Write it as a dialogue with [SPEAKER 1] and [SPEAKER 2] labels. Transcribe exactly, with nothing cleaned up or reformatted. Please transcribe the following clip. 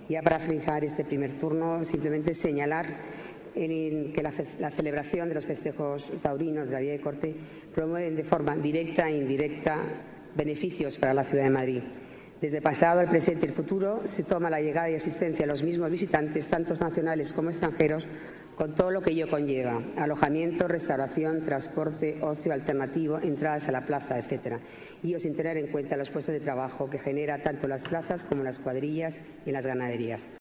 [SPEAKER 1] Ya para finalizar este primer turno, simplemente señalar el, que la, la celebración de los festejos taurinos de la Vía de Corte promueven de forma directa e indirecta beneficios para la ciudad de Madrid. Desde el pasado, el presente y el futuro se toma la llegada y asistencia a los mismos visitantes, tanto nacionales como extranjeros, con todo lo que ello conlleva: alojamiento, restauración, transporte, ocio alternativo, entradas a la plaza, etcétera. Y ello sin tener en cuenta los puestos de trabajo que genera tanto las plazas como las cuadrillas y las ganaderías.